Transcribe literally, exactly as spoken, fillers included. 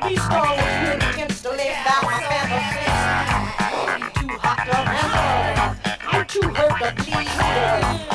be strong with you against the lay down my fantasy. I'm too hot to handle. I'm too hurt to please, girl.